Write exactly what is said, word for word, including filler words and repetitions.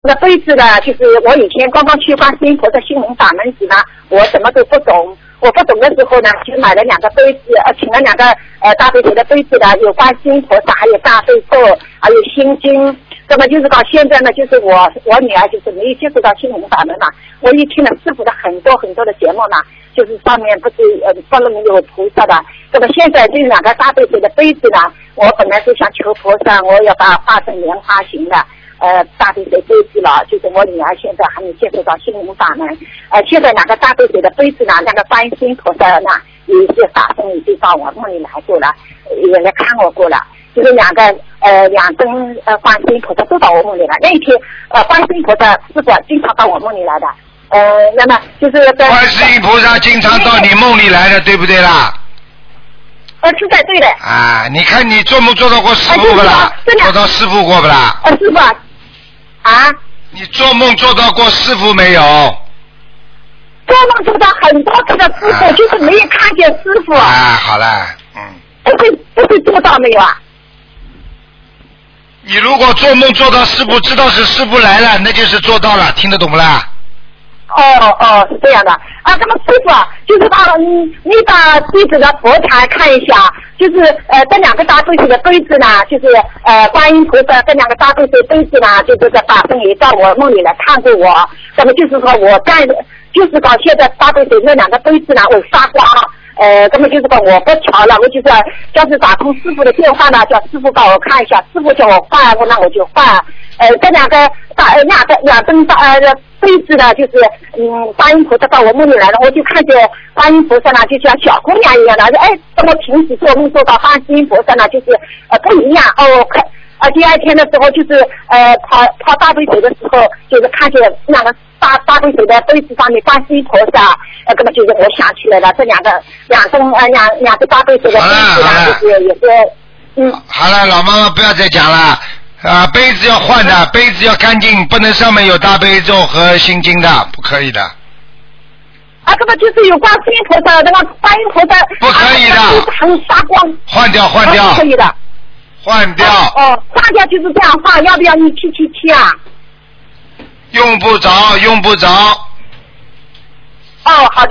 那杯子呢，就是我以前刚刚去观世音菩萨心灵法门时呢，我什么都不懂。我不懂的时候呢，就买了两个杯子，呃，请了两个呃大杯水的杯子呢，有观世音菩萨，还有大悲咒，还有心经。那么就是到现在呢，就是我我女儿就是没有接触到心灵法门嘛，我也听了师傅的很多很多的节目嘛，就是上面不是呃不能有菩萨的。那么现在这两个大杯水的杯子呢，我本来是想求菩萨，我要把它画成莲花形的。呃，大杯水杯子了，就是我女儿现在还没接触到心灵法门。呃，现在两个大杯水的杯子呢，那个观世音菩萨呢，有一些法身已经到我梦里来过了，也来看我过了。就是两个呃两尊呃观世音菩萨都到我梦里来。那一天呃观世音菩萨师傅经常到我梦里来的。呃，那么就是观世音菩萨经常到你梦里来的，对不对啦？ 呃，是在对的。 啊，你看你做梦做到过师傅不啦？做到师傅过不啦？ 呃，师傅啊。啊！ 你做梦做到过师傅没有？ 做梦做到很多次的师傅，啊、就是没有看见师傅。 啊，好了，嗯。 不会不会做到没有啊？ 你如果做梦做到师傅，知道是师傅来了，那就是做到了，听得懂不啦？ 哦哦，是这样的啊。那么师傅，就是把你你把弟子的佛台看一下，就是呃这两个大杯水的杯子呢，就是呃观音菩萨这两个大杯水杯子呢，就是在法身也到我梦里来看过我。那么就是说我在就是到现在大杯水那两个杯子呢，我发光。呃，那么就是说我不调了，我就是要是打通师傅的电话呢，叫师傅帮我看一下，师傅叫我换，我那我就换。呃，这两个大呃两个两灯大呃杯子呢，就是嗯观音菩萨到我梦里来了，我就看见观音菩萨呢，就像小姑娘一样的，哎，跟我平时做梦做到观世音菩萨呢，就是呃不一样哦。看啊，第二天的时候就是呃泡泡大杯水的时候，就是看见两个大大杯水的杯子上面观世音菩萨，呃，那么就是我想起来了，这两个两灯呃两两个大杯水的杯子呢，就是也是嗯。 好了，老妈妈不要再讲了。啊，杯子要换的，杯子要干净，不能上面有大悲咒和心经的，不可以的。 啊，这个就是有观世音菩萨，那个观音菩萨不可以的， 很发光。 换掉，换掉。 不可以的。 换掉。 哦，哦换掉就是这样换，要不要你七七七啊？ 用不着，用不着。 哦，好的。